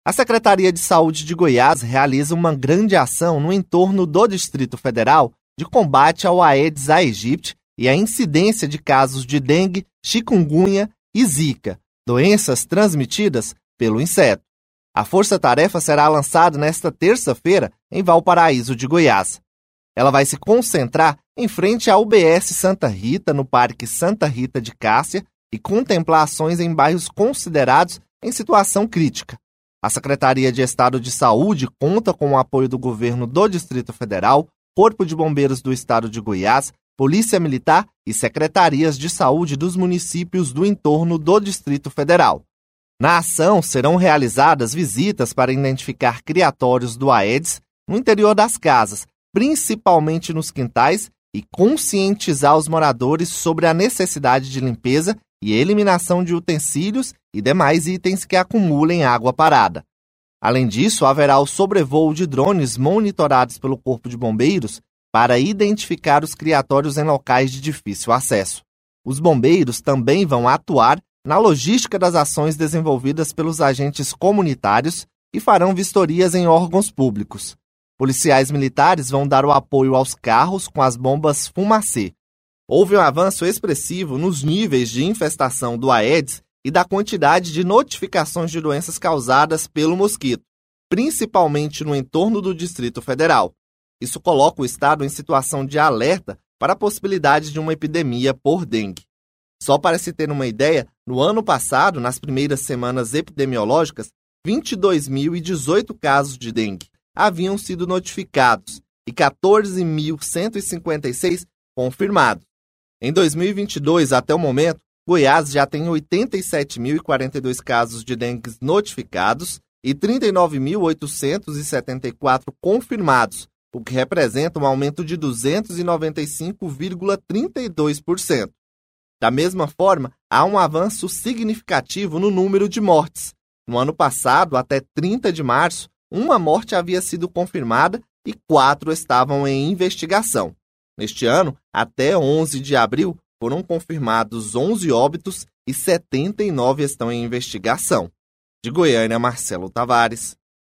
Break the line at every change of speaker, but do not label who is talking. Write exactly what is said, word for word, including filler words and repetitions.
A Secretaria de Saúde de Goiás realiza uma grande ação no entorno do Distrito Federal de combate ao Aedes aegypti e à incidência de casos de dengue, chikungunya e zika, doenças transmitidas pelo inseto. A força-tarefa será lançada nesta terça-feira em Valparaíso de Goiás. Ela vai se concentrar em frente à U B S Santa Rita, no Parque Santa Rita de Cássia, e contemplar ações em bairros considerados em situação crítica. A Secretaria de Estado de Saúde conta com o apoio do governo do Distrito Federal, Corpo de Bombeiros do Estado de Goiás, Polícia Militar e secretarias de saúde dos municípios do entorno do Distrito Federal. Na ação, serão realizadas visitas para identificar criatórios do Aedes no interior das casas, principalmente nos quintais, e conscientizar os moradores sobre a necessidade de limpeza e eliminação de utensílios e demais itens que acumulem água parada. Além disso, haverá o sobrevoo de drones monitorados pelo Corpo de Bombeiros para identificar os criatórios em locais de difícil acesso. Os bombeiros também vão atuar na logística das ações desenvolvidas pelos agentes comunitários e farão vistorias em órgãos públicos. Policiais militares vão dar o apoio aos carros com as bombas fumacê. Houve um avanço expressivo nos níveis de infestação do Aedes e da quantidade de notificações de doenças causadas pelo mosquito, principalmente no entorno do Distrito Federal. Isso coloca o estado em situação de alerta para a possibilidade de uma epidemia por dengue. Só para se ter uma ideia, no ano passado, nas primeiras semanas epidemiológicas, vinte e dois mil e dezoito casos de dengue haviam sido notificados e quatorze mil cento e cinquenta e seis confirmados. Em dois mil e vinte e dois, até o momento, Goiás já tem oitenta e sete mil e quarenta e dois casos de dengue notificados e trinta e nove mil oitocentos e setenta e quatro confirmados, o que representa um aumento de duzentos e noventa e cinco vírgula trinta e dois por cento. Da mesma forma, há um avanço significativo no número de mortes. No ano passado, até trinta de março, uma morte havia sido confirmada e quatro estavam em investigação. Neste ano, até onze de abril, foram confirmados onze óbitos e setenta e nove estão em investigação. De Goiânia, Marcelo Tavares.